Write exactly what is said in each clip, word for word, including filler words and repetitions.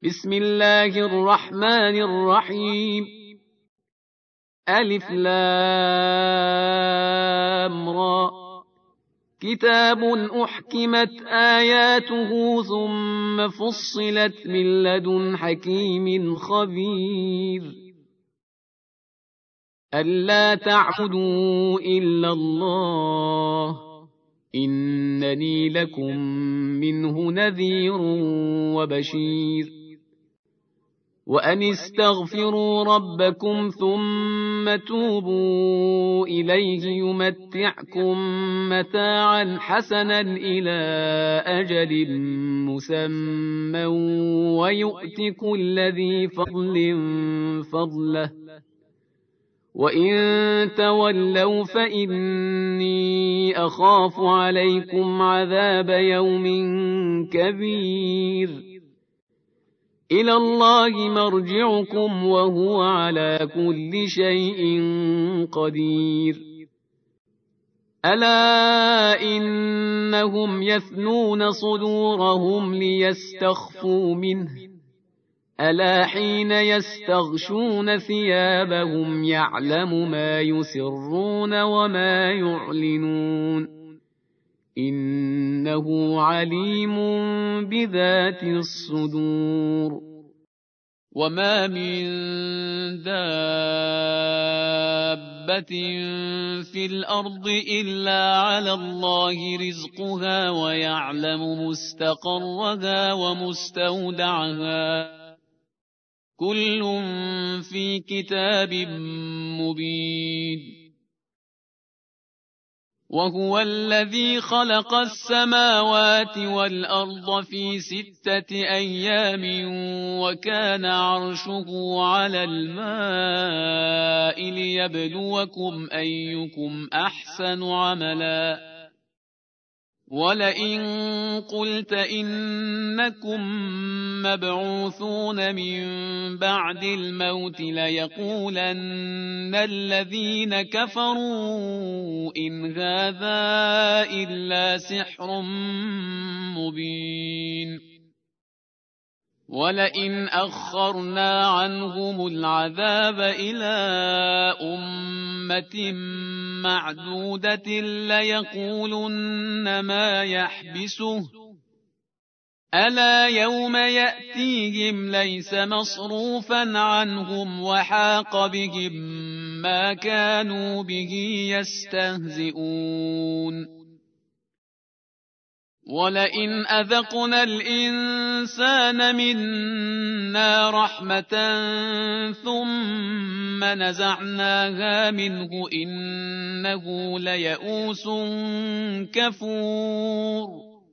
بسم الله الرحمن الرحيم. ألف لام را، كتاب أحكمت آياته ثم فصلت من لدن حكيم خبير. ألا تعبدوا إلا الله إنني لكم منه نذير وبشير. وأن استغفروا ربكم ثم توبوا إليه يمتعكم متاعا حسنا إلى أجل مسمى ويؤت كل ذي فضل فضله، وإن تولوا فإني أخاف عليكم عذاب يوم كبير. إلى الله مرجعكم وهو على كل شيء قدير. ألا إنهم يثنون صدورهم ليستخفوا منه، ألا حين يستغشون ثيابهم يعلم ما يسرون وما يعلنون، إنه عليم بذات الصدور. وما من دابة في الأرض إلا على الله رزقها ويعلم مستقرها ومستودعها، كل في كتاب مبين. وهو الذي خلق السماوات والأرض في ستة أيام وكان عرشه على الماء ليبلوكم أيكم أحسن عملا. ولئن قلت إنكم مبعوثون من بعد الموت ليقولن الذين كفروا إن هذا إلا سحر مبين. ولئن أخرنا عنهم العذاب إلى أمة معدودة ليقولن ما يحبسه، ألا يوم يأتيهم ليس مصروفا عنهم وحاق بهم ما كانوا به يستهزئون. ولئن أذقنا الإنسان منا رحمة ثم نزعناها منه إنه ليئوس كفور.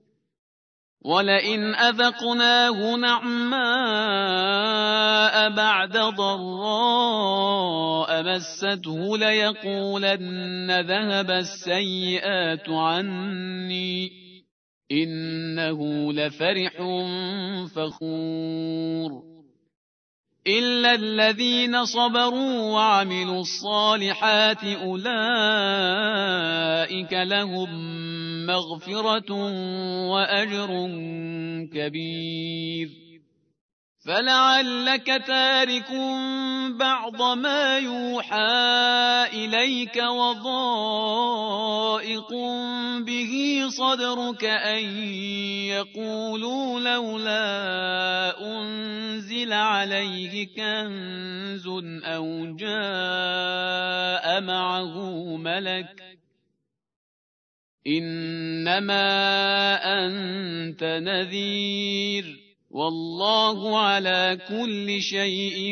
ولئن أذقناه نعماء بعد ضراء مسته ليقولن ذهب السيئات عني إنه لفرح فخور. إلا الذين صبروا وعملوا الصالحات أولئك لهم مغفرة وأجر كبير. فلعلك تارك بعض ما يوحى إليك وضائق به صدرك أن يقولوا لولا أنزل عليه كنز أو جاء معه ملك، إنما أنت نذير والله على كل شيء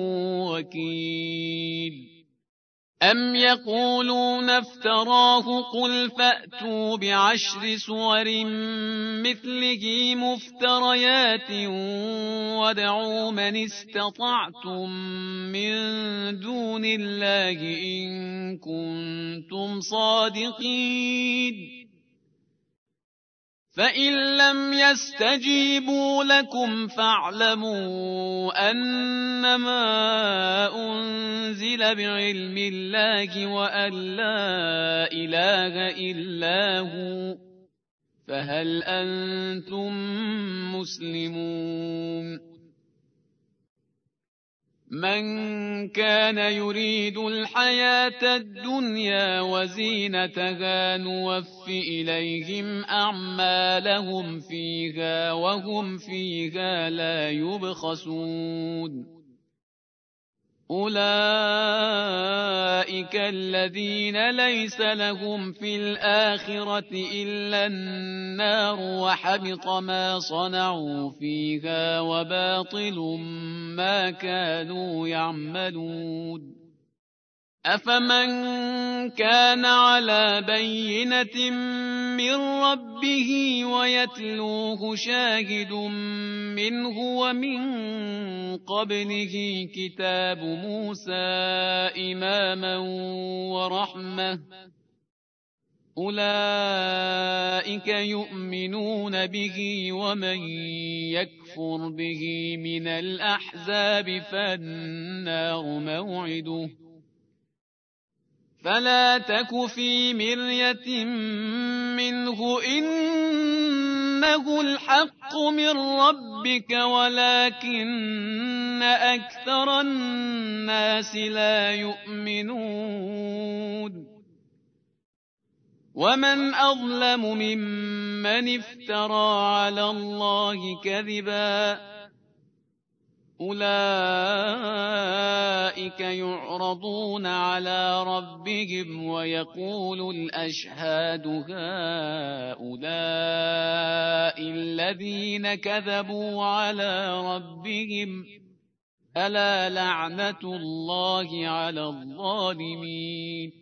وكيل. أم يقولون افتراه قل فأتوا بعشر سور مثله مفتريات وادعوا من استطعتم من دون الله إن كنتم صادقين. فإن لم يستجيبوا لكم فاعلموا أنما أنزل بعلم الله وأن لا إله إلا هو، فهل أنتم مسلمون؟ من كان يريد الحياة الدنيا وزينتها نوف إليهم أعمالهم فيها وهم فيها لا يبخسون أولئك الذين ليس لهم في الآخرة إلا النار وحبط ما صنعوا فيها وباطل ما كانوا يعملون أفمن كان على بينة من ربه ويتلوه شاهد منه ومن قبله كتاب موسى إماما ورحمة أولئك يؤمنون به ومن يكفر به من الأحزاب فالنار موعده فلا تك في مرية منه إنه الحق من ربك ولكن أكثر الناس لا يؤمنون ومن أظلم ممن افترى على الله كذبا أولئك يعرضون على ربهم ويقول الأشهاد هؤلاء الذين كذبوا على ربهم ألا لعنة الله على الظالمين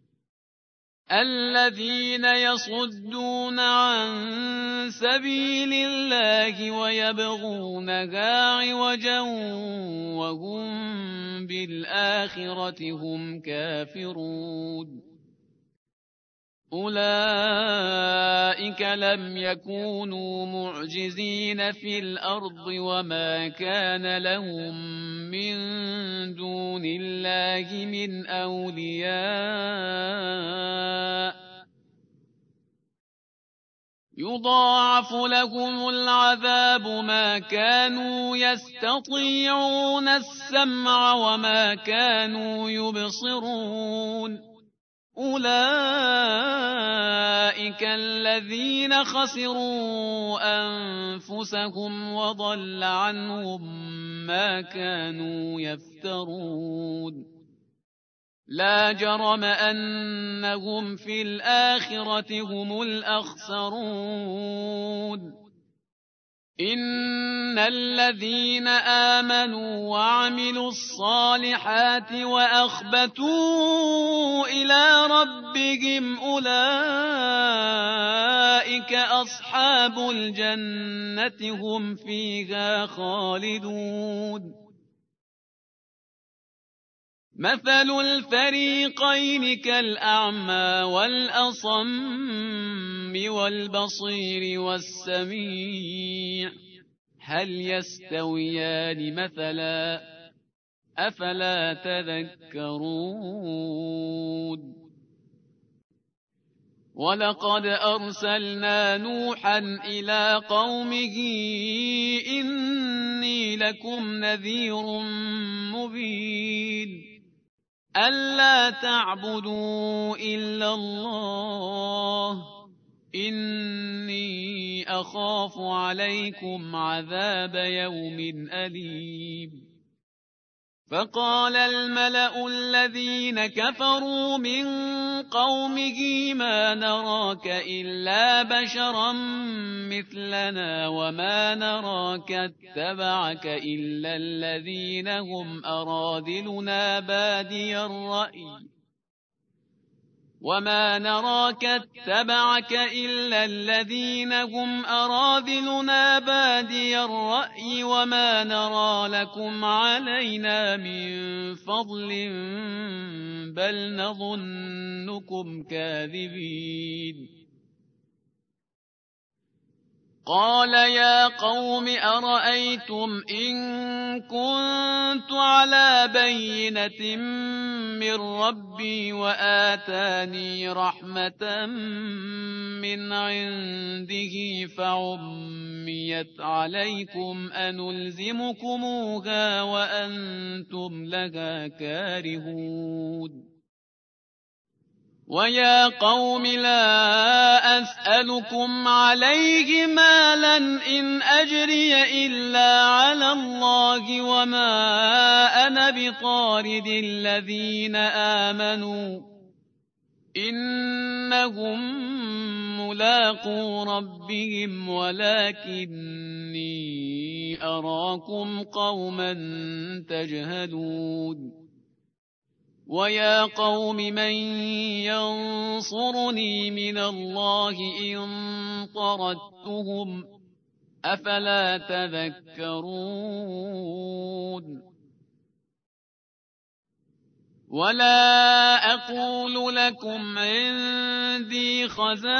الذين يصدون عن سبيل الله ويبغونها عوجا وهم بالآخرة هم كافرون أولئك لم يكونوا معجزين في الأرض وما كان لهم من دون الله من أولياء يضاعف لهم العذاب ما كانوا يستطيعون السمع وما كانوا يبصرون أولئك الذين خسروا أنفسهم وضل عنهم ما كانوا يفترون لا جرم أنهم في الآخرة هم الأخسرون إن الذين آمنوا وعملوا الصالحات وأخبتوا إلى ربهم أولئك أصحاب الجنة هم فيها خالدون مثل الفريقين كالأعمى والأصم والبصير والسميع هل يستويان مثلا أفلا تذكرون ولقد أرسلنا نوحا إلى قومه إني لكم نذير مبين ألا تعبدوا إلا الله إني أخاف عليكم عذاب يوم أليم فقال الملأ الذين كفروا من قومه ما نراك إلا بشرا مثلنا وما نراك اتبعك إلا الذين هم أراذلنا بادي الرأي وما نراك اتبعك إلا الذين هم أراذلنا بادي الرأي وما نرى لكم علينا من فضل بل نظنكم كاذبين قال يا قوم أرأيتم إن كنت على بينة من ربي وآتاني رحمة من عنده فعميت عليكم أنلزمكموها وأنتم لها كارهون ويا قوم لا أسألكم عليه مالا إن أجري إلا على الله وما أنا بطارد الذين آمنوا إنهم ملاقو ربهم ولكني أراكم قوما تجهلون ويا قوم من ينصرني من الله إن طردتهم أفلا تذكرون ولا أقول لكم عندي خزائن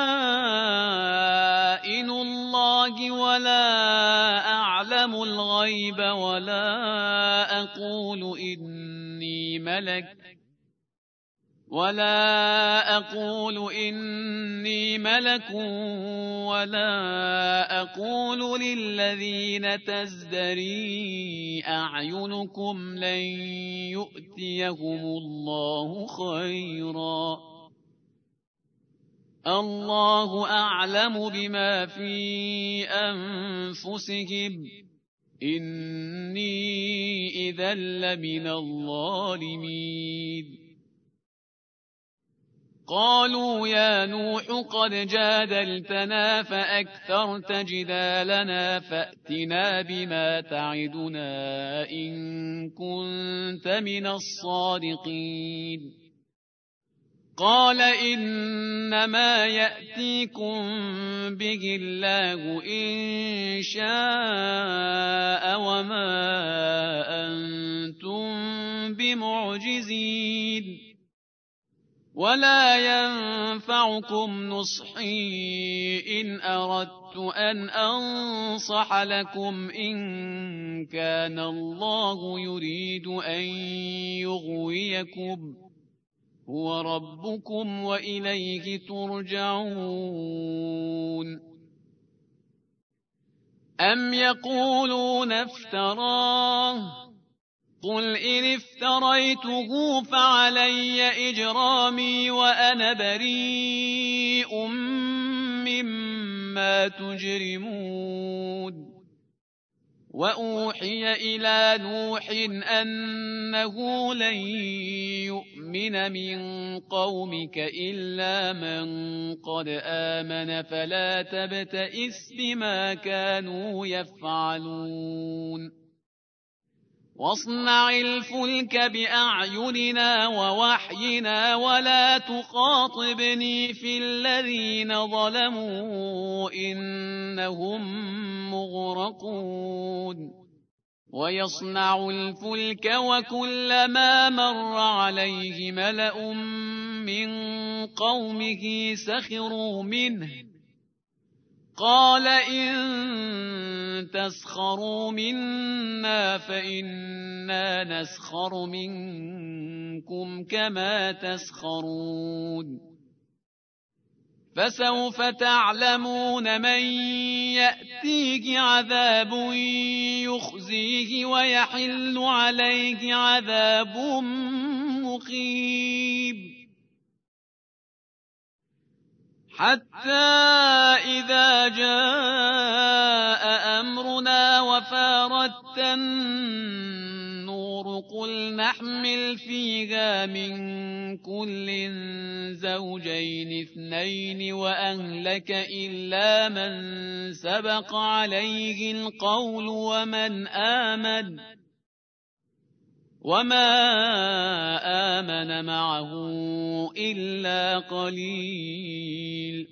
الله ولا أعلم الغيب ولا أقول إني ملك ولا أقول إني ملك ولا أقول للذين تزدري أعينكم لن يؤتيهم الله خيرا الله أعلم بما في أنفسهم إني إذا لمن الظالمين قالوا يا نوح قد جادلتنا فأكثرت جدالنا فأتنا بما تعدنا إن كنت من الصادقين قال إنما يأتيكم به الله إن شاء وما أنتم بمعجزين ولا ينفعكم نصحي إن أردت أن أنصح لكم إن كان الله يريد أن يغويكم هو ربكم وإليه ترجعون أم يقولون افتراه قل إن افتريته فعلي إجرامي وأنا بريء مما تجرمون وأوحي إلى نوح أنه لن يؤمن من قومك إلا من قد آمن فلا تبتئس بما كانوا يفعلون واصنع الفلك بأعيننا ووحينا ولا تخاطبني في الذين ظلموا إنهم مغرقون ويصنع الفلك وكلما مر عليه ملأ من قومه سخروا منه قال إن تسخروا منا فإنا نسخر منكم كما تسخرون فسوف تعلمون من يأتيه عذاب يخزيه ويحل عليه عذاب مقيم حتى إذا جاء أمرنا وفارت النور قل نحمل فيها من كل زوجين اثنين وأهلك إلا من سبق عليه القول ومن آمن وما آمن معه إلا قليل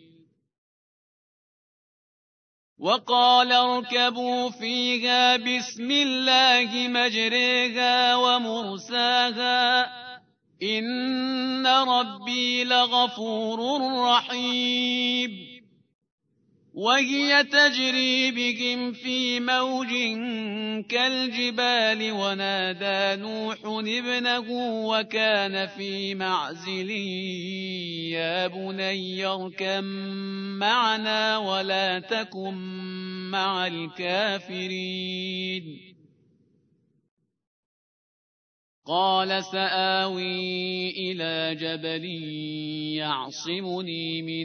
وقال اركبوا فيها بسم الله مجريها ومرساها إن ربي لغفور رحيم وهي تجري بهم في موج كالجبال ونادى نوح ابنه وكان في معزل يا بني اركب معنا ولا تكن مع الكافرين قال سآوي إلى جبل يعصمني من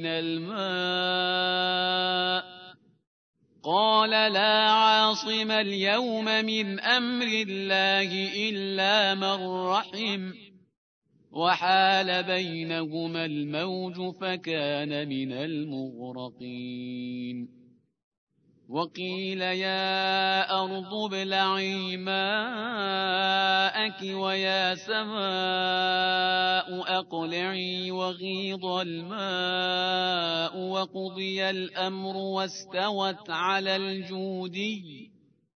الماء قال لا عاصم اليوم من أمر الله إلا من رحم وحال بينهما الموج فكان من المغرقين وقيل يا أرض ابلعي ماءك ويا سماء أقلعي وغيض الماء وقضي الأمر واستوت على الجودي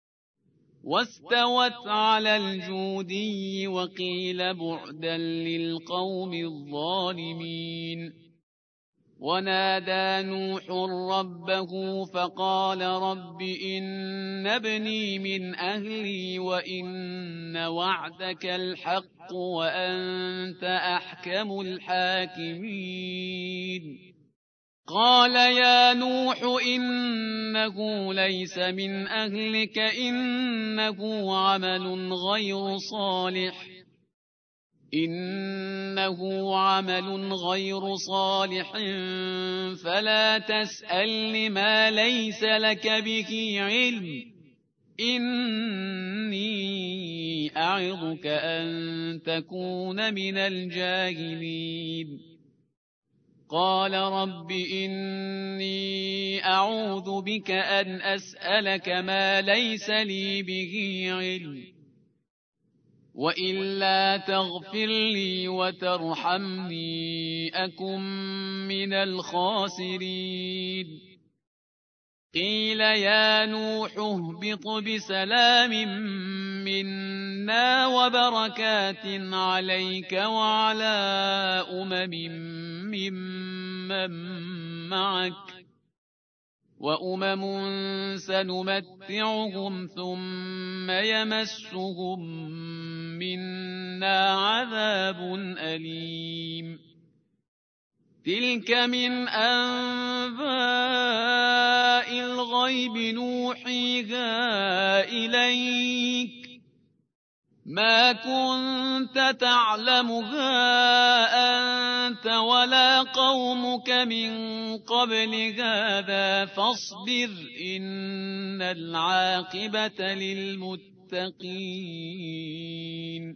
واستوت على الجودي وقيل بعدا للقوم الظالمين ونادى نوح ربه فقال رب إن ابني من أهلي وإن وعدك الحق وأنت أحكم الحاكمين قال يا نوح إنه ليس من أهلك إنه عمل غير صالح إنه عمل غير صالح فلا تسأل ما ليس لك به علم إني أعظك أن تكون من الجاهلين قال رب إني أعوذ بك أن أسألك ما ليس لي به علم وإلا تغفر لي وترحمني أكن من الخاسرين قيل يا نوح اهبط بسلام منا وبركات عليك وعلى أمم ممن معك وأمم سنمتعهم ثم يمسهم منا عذاب أليم تلك من أنباء الغيب نوحيها إليك ما كنت تعلمها أنت ولا قومك من قبل هذا فاصبر إن العاقبة للمتقين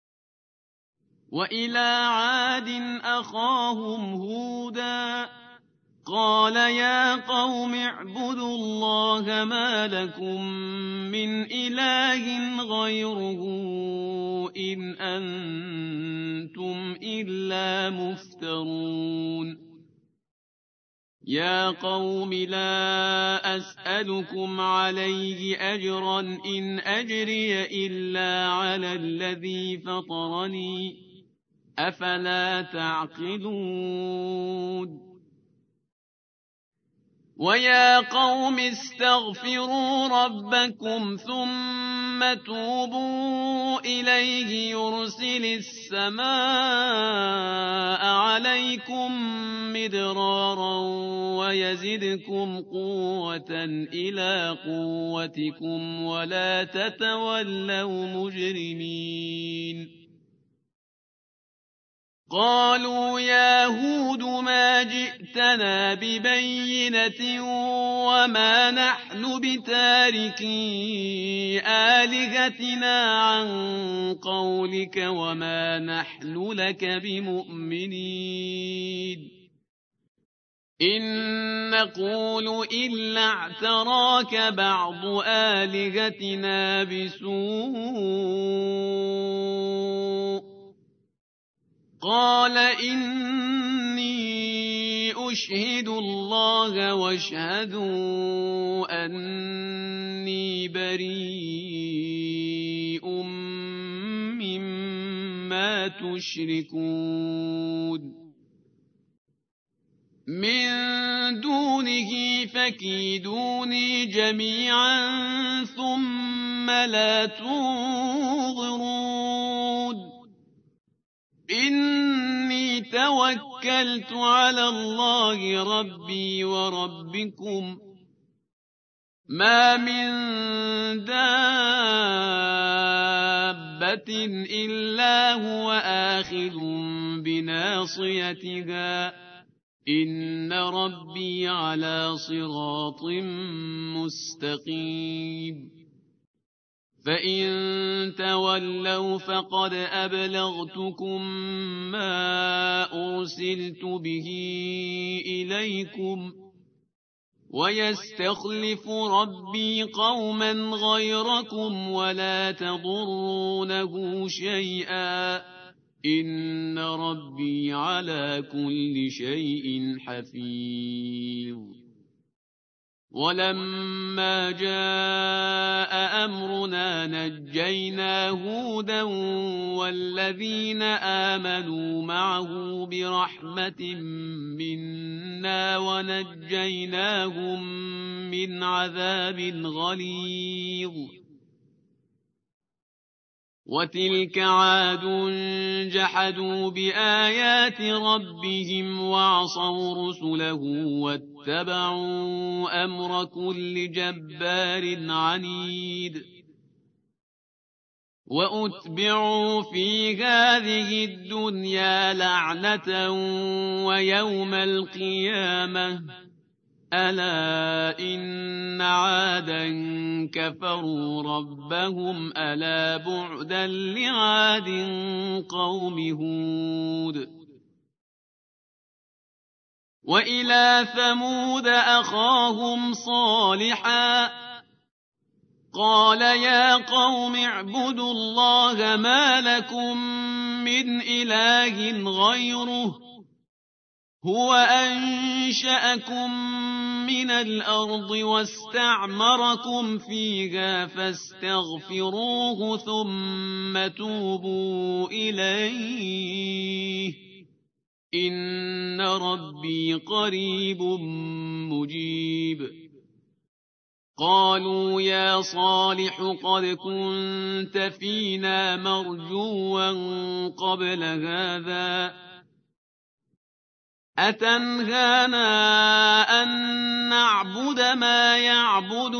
وإلى عاد أخاهم هودا قال يا قوم اعبدوا الله ما لكم من إله غيره إن أنتم إلا مفترون يا قوم لا أسألكم عليه أجرا إن أجري إلا على الذي فطرني أفلا تعقلون ويا قوم استغفروا ربكم ثم توبوا إليه يرسل السماء عليكم مدرارا ويزدكم قوة إلى قوتكم ولا تتولوا مجرمين قالوا يا هود ما جئتنا ببينة وما نحن بتاركي آلهتنا عن قولك وما نحن لك بمؤمنين إن نقول إلا اعتراك بعض آلهتنا بسوء قال إني أشهد الله واشهدوا أني بريء مما تشركون من دونه دونه فكيدوني جميعا ثم لا تنظرون إني توكلت على الله ربي وربكم ما من دابة إلا هو آخذ بناصيتها إن ربي على صراط مستقيم فإن تولوا فقد أبلغتكم ما أرسلت به إليكم ويستخلف ربي قوما غيركم ولا تضرونه شيئا إن ربي على كل شيء حفيظ ولما جاء أمرنا نجينا هودا والذين آمنوا معه برحمة منا ونجيناهم من عذاب غليظ وتلك عاد جحدوا بآيات ربهم وعصوا رسله واتبعوا أمر كل جبار عنيد وأتبعوا في هذه الدنيا لعنة ويوم القيامة ألا إن عادا كفروا ربهم ألا بعدا لعاد قوم هود وإلى ثمود أخاهم صالحا قال يا قوم اعبدوا الله ما لكم من إله غيره هو أنشأكم من الأرض واستعمركم فيها فاستغفروه ثم توبوا إليه إن ربي قريب مجيب قالوا يا صالح قد كنت فينا مرجوا قبل هذا أتنهانا أن نعبد ما يعبد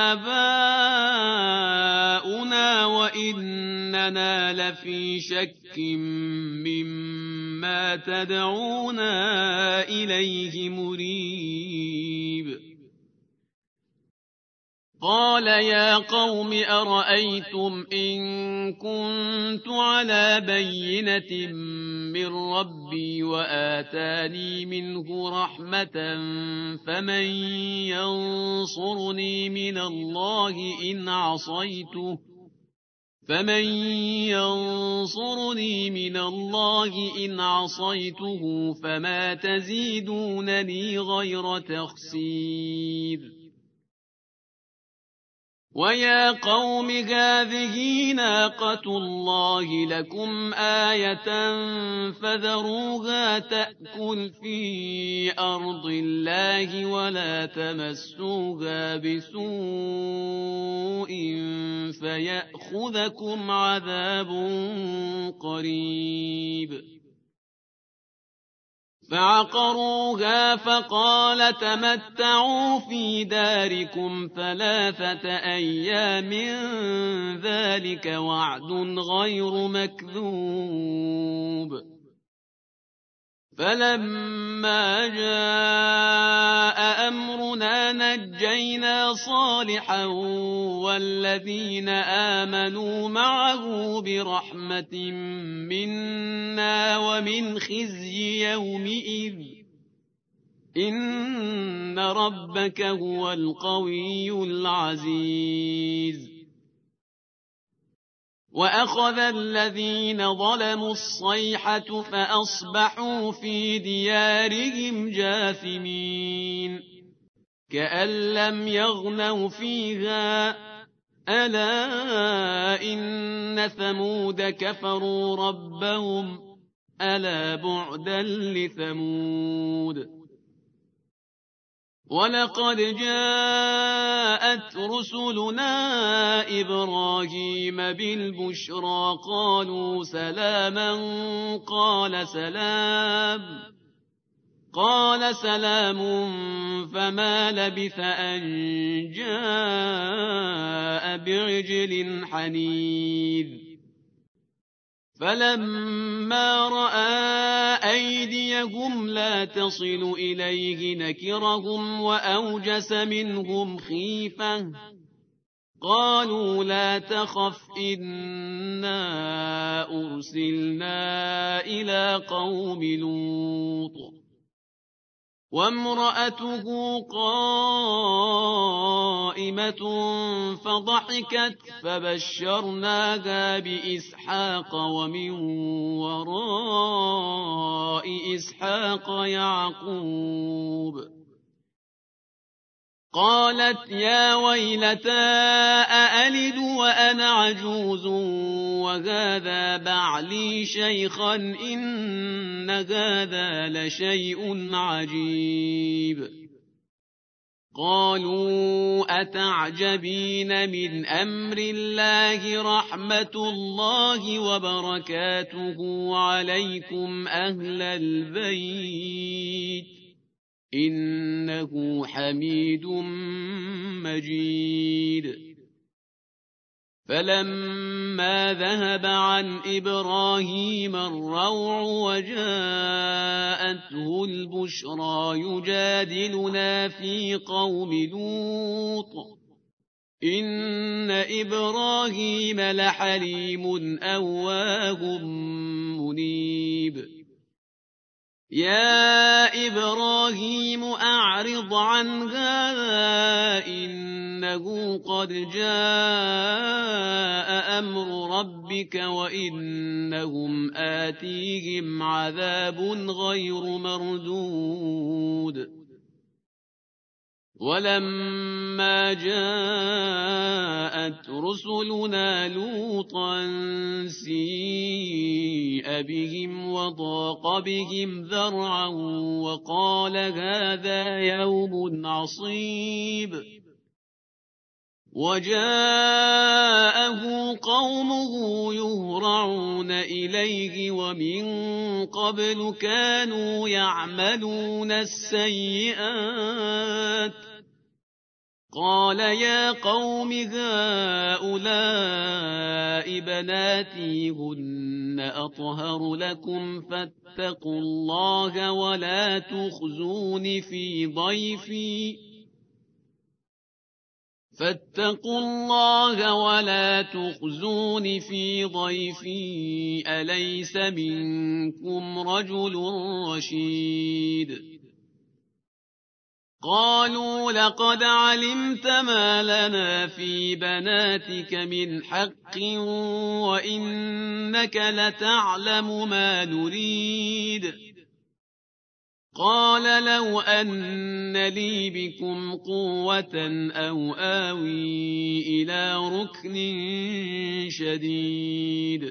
آباؤنا وإننا لفي شك مما تدعونا إليه مريب قال يا قوم أرأيتم إن كنت على بينة من ربي وآتاني منه رحمة فمن ينصرني من الله إن عصيته فمن ينصرني من الله إن عصيته فما تزيدونني غير تخسير ويا قوم هذه ناقة الله لكم آية فذروها تأكل في أرض الله ولا تمسوها بسوء فيأخذكم عذاب قريب فعقروها فقال تمتعوا في داركم ثلاثة أيام ذلك وعد غير مكذوب فلما جاء أمرنا نجينا صالحا والذين آمنوا معه برحمة منا ومن خزي يومئذ إن ربك هو القوي العزيز وأخذ الذين ظلموا الصيحة فأصبحوا في ديارهم جاثمين كأن لم يغنوا فيها ألا إن ثمود كفروا ربهم ألا بعدا لثمود ولقد جاءت رسلنا إبراهيم بالبشرى قالوا سلاما قال سلام قال سلام فما لبث أن جاء بعجل حنيذ فلما رأى أيديهم لا تصل إليه نكرهم وأوجس منهم خيفة قالوا لا تخف إنا أرسلنا إلى قوم لوط وامرأته قائمة فضحكت فبشرناها بإسحاق ومن وراء إسحاق يعقوب قالت يا ويلتى أألد وأنا عجوز وهذا بعلي شيخا إن هذا لشيء عجيب قالوا أتعجبين من أمر الله رحمة الله وبركاته عليكم أهل البيت إنه حميد مجيد فلما ذهب عن إبراهيم الروع وجاءته البشرى يجادلنا في قوم لوط إن إبراهيم لحليم أواه منيب يا إبراهيم أعرض عن هذا إنه قد جاء أمر ربك وإنهم آتيهم عذاب غير مردود ولما جاءت رسلنا لوطا سيء بهم وضاق بهم ذرعا وقال هذا يوم عصيب وجاءه قومه يهرعون إليه ومن قبل كانوا يعملون السيئات قال يا قوم هؤلاء بناتي هن أطهر لكم فاتقوا الله ولا تخزون في ضيفي فاتقوا الله ولا تخزون في ضيفي أليس منكم رجل رشيد قالوا لقد علمت ما لنا في بناتك من حق وإنك لتعلم ما نريد قال لو أن لي بكم قوة أو آوي إلى ركن شديد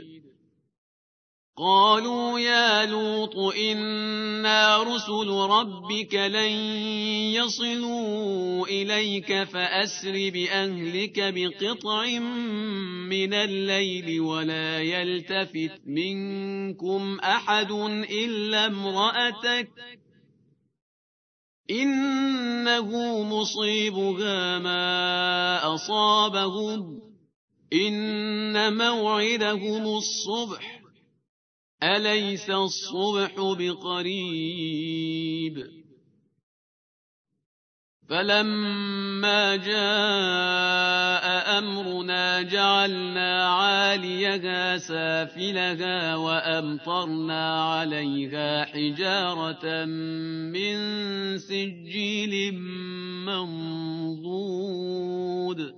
قالوا يا لوط إنا رسل ربك لن يصلوا إليك فأسر بأهلك بقطع من الليل ولا يلتفت منكم أحد إلا امرأتك إنه مصيبها ما أصابهم إن موعدهم الصبح أليس الصبح بقريب فلما جاء أمرنا جعلنا عاليها سافلها وأمطرنا عليها حجارة من سجيل منضود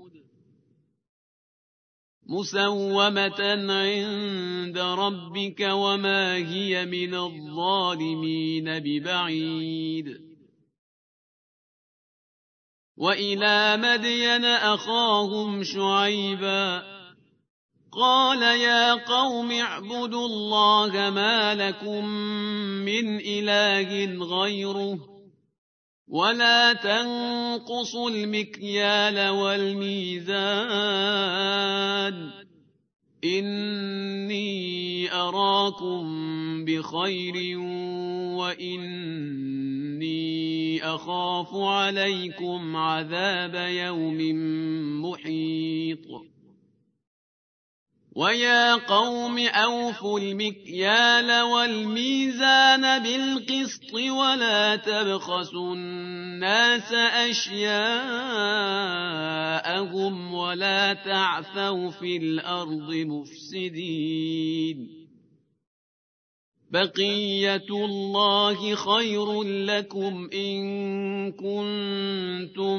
مسومة عند ربك وما هي من الظالمين ببعيد وإلى مدين أخاهم شعيبا قال يا قوم اعبدوا الله ما لكم من إله غيره ولا تنقصوا المكيال والميزان إني أراكم بخير وإني أخاف عليكم عذاب يوم محيط ويا قوم أوفوا المكيال والميزان بالقسط ولا تبخسوا الناس أشياءهم ولا تعثوا في الأرض مفسدين بقية الله خير لكم إن كنتم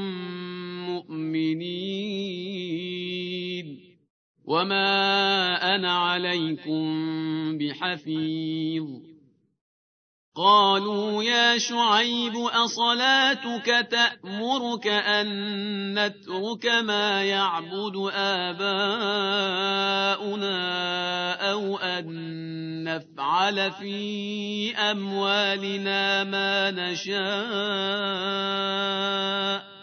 مؤمنين وما أنا عليكم بحفيظ قالوا يا شعيب أصلاتك تأمرك أن نترك ما يعبد آباؤنا أو أن نفعل في أموالنا ما نشاء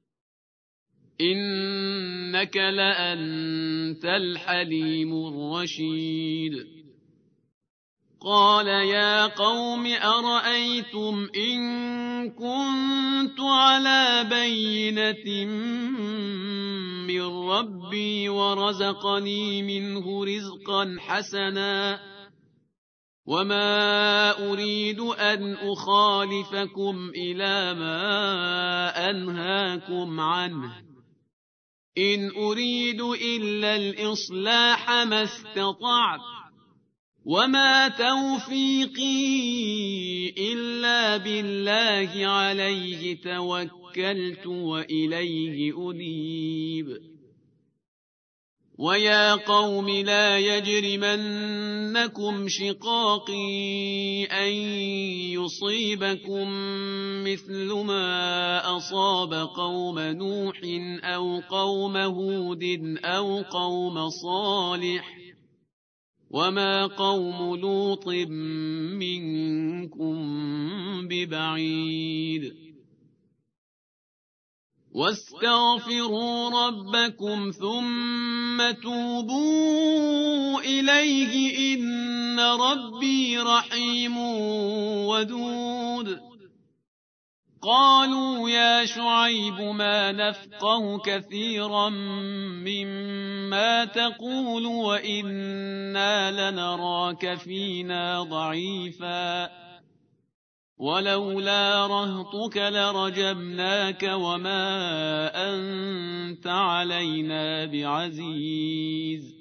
إنك لأنت الحليم الرشيد قال يا قوم أرأيتم إن كنت على بينة من ربي ورزقني منه رزقا حسنا وما أريد أن أخالفكم إلى ما أنهاكم عنه إن أريد إلا الإصلاح ما استطعت وما توفيقي إلا بالله عليه توكلت وإليه أنيب ويا قوم لا يجرمنكم شقاقي أن يصيبكم مثل ما أصاب قوم نوح أو قوم هود أو قوم صالح وما قوم لوط منكم ببعيد واستغفروا ربكم ثم توبوا إليه إن ربي رحيم ودود قالوا يا شعيب ما نفقه كثيرا مما تقول وإنا لنراك فينا ضعيفا ولولا رهطك لرجمناك وما أنت علينا بعزيز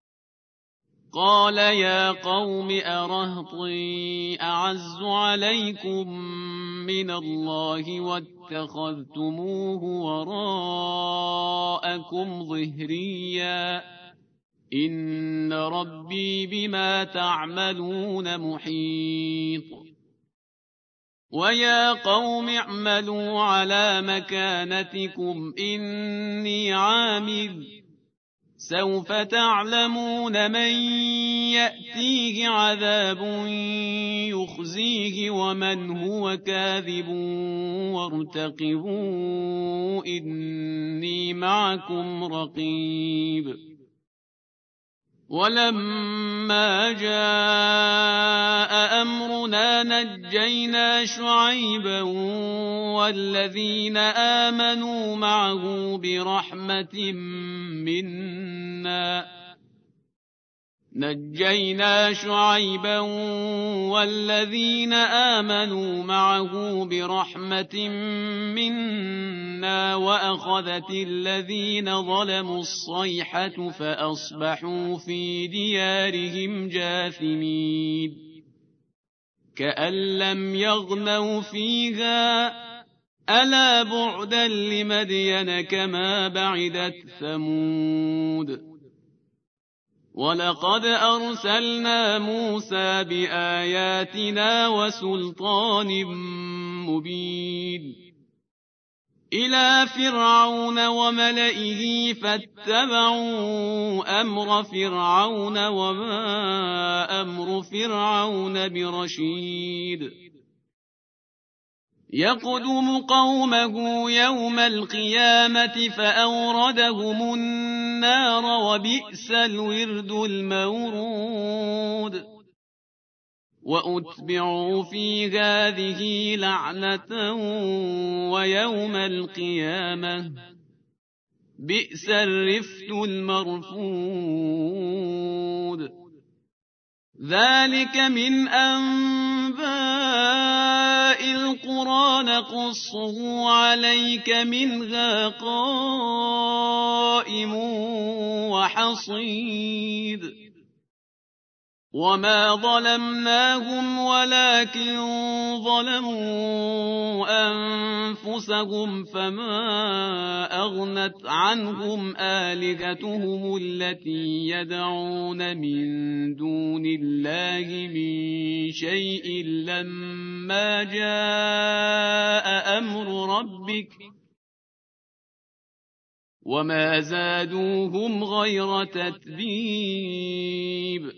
قال يا قوم أرهطي أعز عليكم من الله واتخذتموه وراءكم ظهريا إن ربي بما تعملون محيط ويا قوم اعملوا على مكانتكم إني عامل سوف تعلمون من يأتيه عذاب يخزيه ومن هو كاذب وارتقبوا إني معكم رقيب ولما جاء أمرنا نجينا شعيبا والذين آمنوا معه برحمة منا نجينا شعيبا والذين آمنوا معه برحمة منا وأخذت الذين ظلموا الصيحة فأصبحوا في ديارهم جاثمين كأن لم يغنوا فيها ألا بعدا لمدين كما بعدت ثمود ولقد أرسلنا موسى بآياتنا وسلطان مبين إلى فرعون وملئه فاتبعوا أمر فرعون وما أمر فرعون برشيد يقدم قومه يوم القيامة فأوردهم النار وبئس الورد المورود وأتبعوا في هذه لعنة ويوم القيامة بئس الرفد المرفود ذلك من أنباء القرى نقصه عليك منها قائم وحصيد وما ظلمناهم ولكن ظلموا أنفسهم فما أغنت عنهم آلهتهم التي يدعون من دون الله من شيء لما جاء أمر ربك وما زادوهم غير تتبيب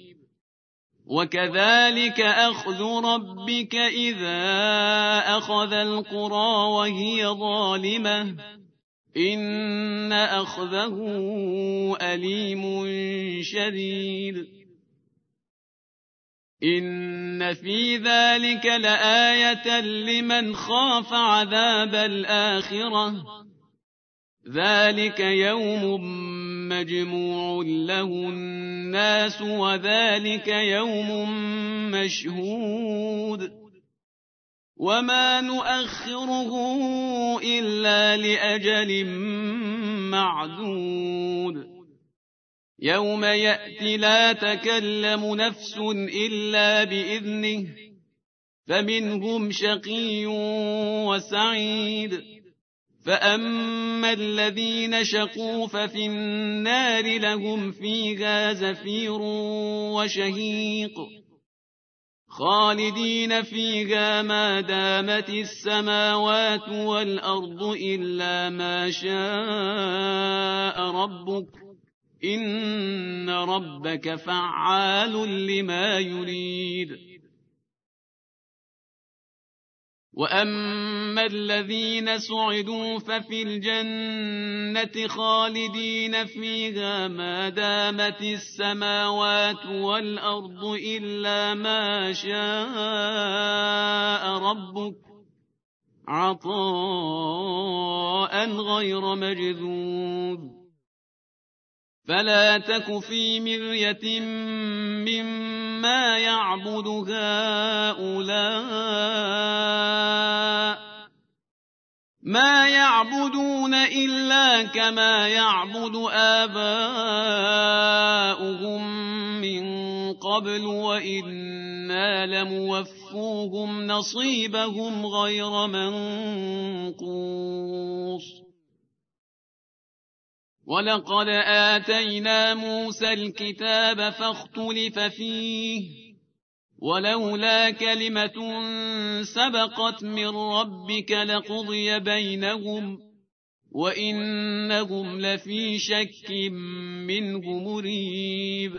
وكذلك أخذ ربك إذا أخذ القرى وهي ظالمة إن أخذه أليم شديد إن في ذلك لآية لمن خاف عذاب الآخرة ذلك يوم مجموع له الناس وذلك يوم مشهود وما نؤخره إلا لأجل معدود يوم يأتي لا تكلم نفس إلا بإذنه فمنهم شقي وسعيد فأما الذين شقوا ففي النار لهم فيها زفير وشهيق خالدين فيها ما دامت السماوات والأرض إلا ما شاء ربك إن ربك فعال لما يريد وأما الذين سعدوا ففي الجنة خالدين فيها ما دامت السماوات والأرض إلا ما شاء ربك عطاء غير مجذوذ فلا تك في مرية مما يعبد هؤلاء ما يعبدون إلا كما يعبد آباؤهم من قبل وإنا لموفوهم نصيبهم غير منقوص ولقد آتينا موسى الكتاب فاختلف فيه ولولا كلمة سبقت من ربك لقضي بينهم وإنهم لفي شك منه مريب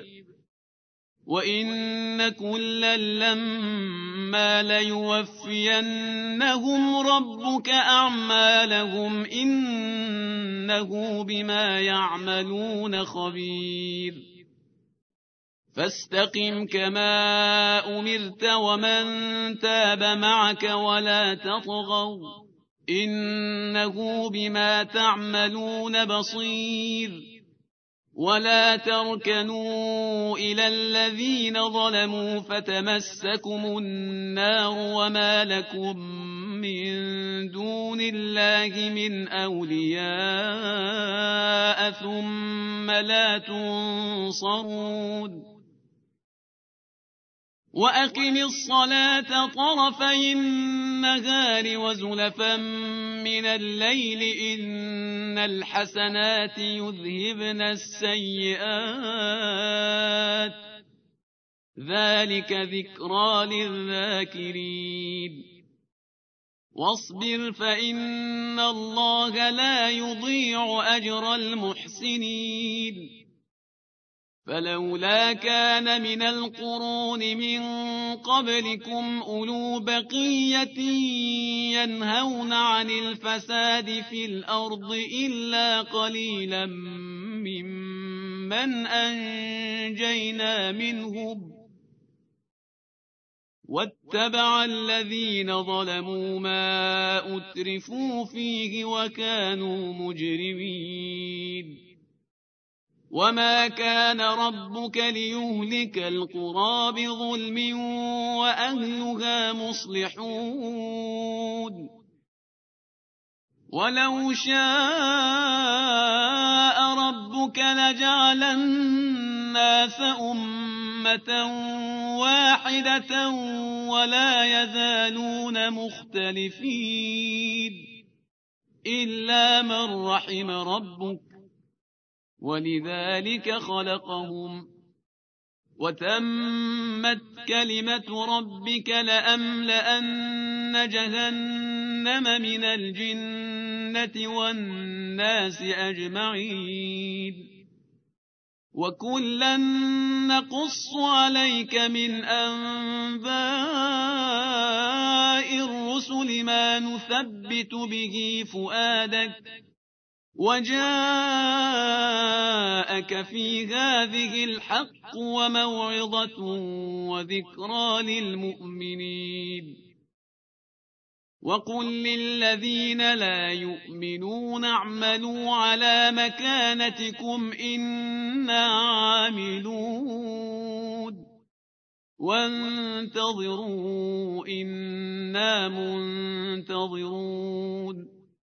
وإن كلا لما ليوفينهم ربك أعمالهم إنه بما يعملون خبير فاستقم كما أمرت ومن تاب معك ولا تطغوا إنه بما تعملون بصير ولا تركنوا إلى الذين ظلموا فتمسكم النار وما لكم من دون الله من أولياء ثم لا تنصرون وأقم الصلاة طرفي النهار وزلفا من الليل إن الحسنات يذهبن السيئات ذلك ذكرى للذاكرين واصبر فإن الله لا يضيع أجر المحسنين فلولا كان من القرون من قبلكم أولو بقية ينهون عن الفساد في الأرض إلا قليلا ممن أنجينا منهم واتبع الذين ظلموا ما أترفوا فيه وكانوا مجرمين وما كان ربك ليهلك القرى بظلم وأهلها مصلحون ولو شاء ربك لجعل الناس أمة واحدة ولا يزالون مختلفين إلا من رحم ربك ولذلك خلقهم وتمت كلمة ربك لأملأن جهنم من الجنة والناس أجمعين وكلا نقص عليك من أنباء الرسل ما نثبت به فؤادك وجاءك في هذه الحق وموعظة وذكرى للمؤمنين وقل للذين لا يؤمنون اعملوا على مكانتكم إنا عاملون وانتظروا إنا منتظرون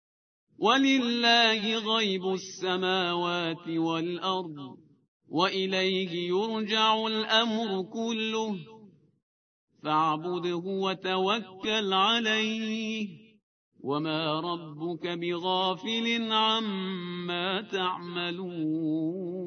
ولله غيب السماوات والأرض وإليه يرجع الأمر كله فاعبده وتوكل عليه وما ربك بغافل عما تعملون